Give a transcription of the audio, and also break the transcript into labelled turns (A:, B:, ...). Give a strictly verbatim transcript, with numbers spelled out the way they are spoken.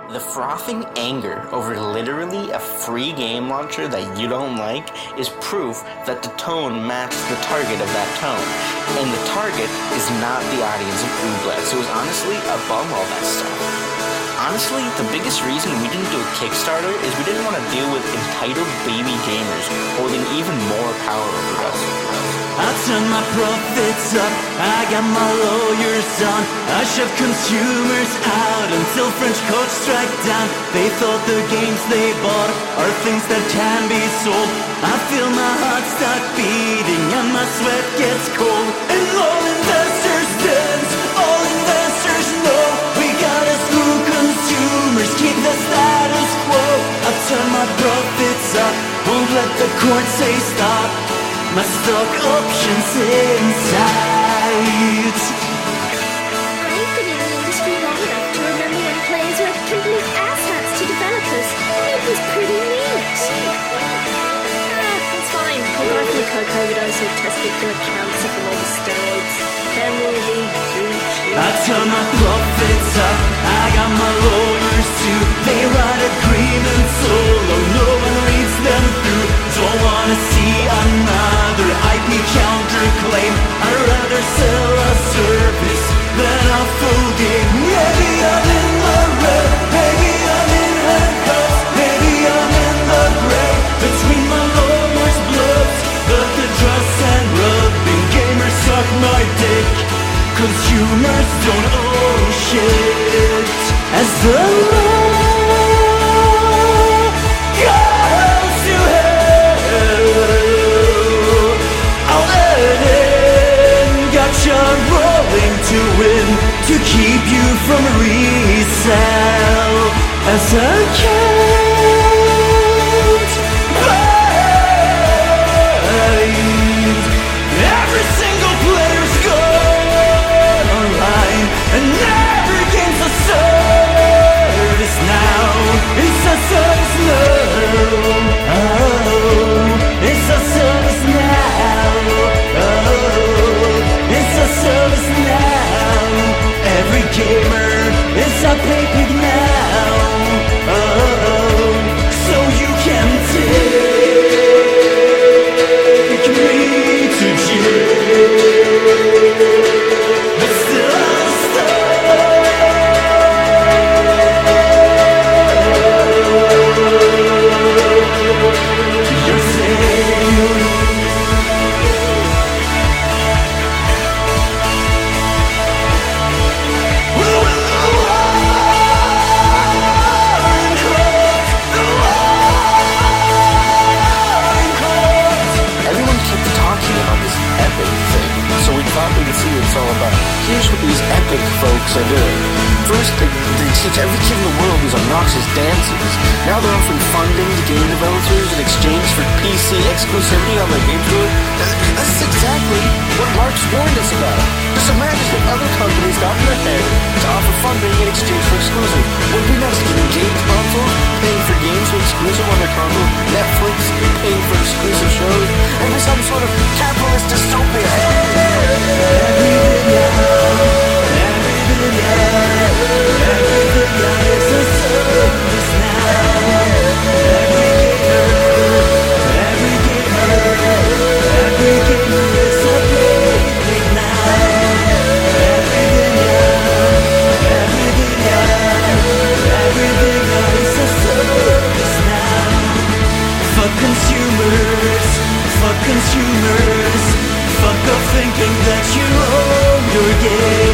A: The frothing anger over literally a free game launcher that you don't like is proof that the tone matched the target of that tone. And the target is not the audience of Ooblets. It was honestly above all that stuff. Honestly, the biggest reason we didn't do a Kickstarter is we didn't want to deal with entitled baby gamers holding even more power over us.
B: I turn my profits up, I got my lawyers on. I shove consumers out until French courts strike down. They thought the games they bought are things that can be sold. I feel my heart start beating and my sweat gets cold. And all investors dance, all investors know we gotta screw consumers, keep the status quo. I turn my profits up, won't let the court say stop. My stock options in sight.
C: I've been in the industry long enough to remember when players were complete asshats to developers. It was pretty neat. Ah, it's fine. We'll go for the coke overdose or testicular cancer from all the steroids. Then we'll be Gucci.
B: I turn my profits up, I got my lawyers too. They write agreements solo, no one reads them through. Don't wanna see another I P counterclaim. I'd rather sell a service than a full game. Maybe I'm in the red, maybe I'm in handcuffs, maybe I'm in the gray. Between my lawyer's blows, but the dress and rubbing gamers suck my dick. Consumers don't owe shit. As the law goes to hell, I'll let in. Gotcha rolling to win, to keep you from resale. As I can't bind, every single player's gone online, and every game's a service now. It's a service now. Oh, it's a service now. Oh, it's a service now. Every gamer is a pay pig now. Oh, so you can take me to jail. But still I'll stay. You're saying
A: it's all about. Here's what these epic folks are doing. First, they, they teach every kid in the world these obnoxious dances. Now they're offering funding to game developers in exchange for P C exclusivity on their game store. That's exactly what Mark's warned us about. Just imagine if other companies got in their head to offer funding in exchange for exclusive. Would we next giving game consoles, paying for games to exclusive on their console, Netflix paying for exclusive shows, and be some sort of capitalist dystopia?
B: Consumers, fuck off thinking that you own your game.